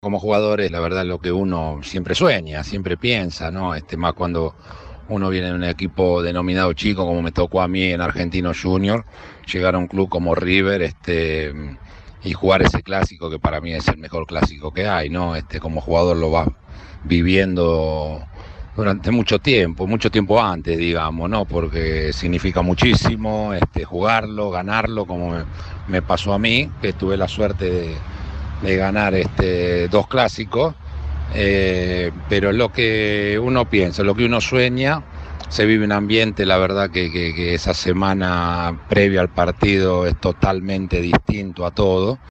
Como jugador es la verdad lo que uno siempre sueña, siempre piensa, ¿no? Más cuando uno viene de un equipo denominado chico, como me tocó a mí en Argentino Junior, llegar a un club como River, y jugar ese clásico que para mí es el mejor clásico que hay, ¿no? Como jugador lo va viviendo durante mucho tiempo antes, digamos, ¿no? Porque significa muchísimo, jugarlo, ganarlo, como me pasó a mí, que tuve la suerte de ganar dos clásicos, pero lo que uno piensa, lo que uno sueña, se vive un ambiente, la verdad que esa semana previa al partido es totalmente distinto a todo.